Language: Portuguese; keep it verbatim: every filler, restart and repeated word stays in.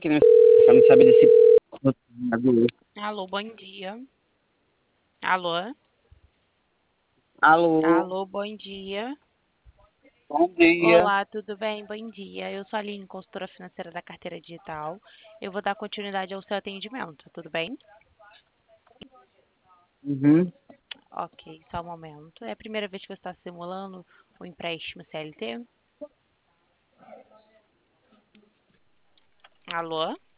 que não pra não saber desse... Alô, bom dia. Alô? Alô, Alô, bom dia. bom dia. Olá, tudo bem? Bom dia. Eu sou a Aline, consultora financeira da Carteira Digital. Eu vou dar continuidade ao seu atendimento, tudo bem? Uhum. Ok, só um momento. É a primeira vez que você está simulando o empréstimo C L T? Alô?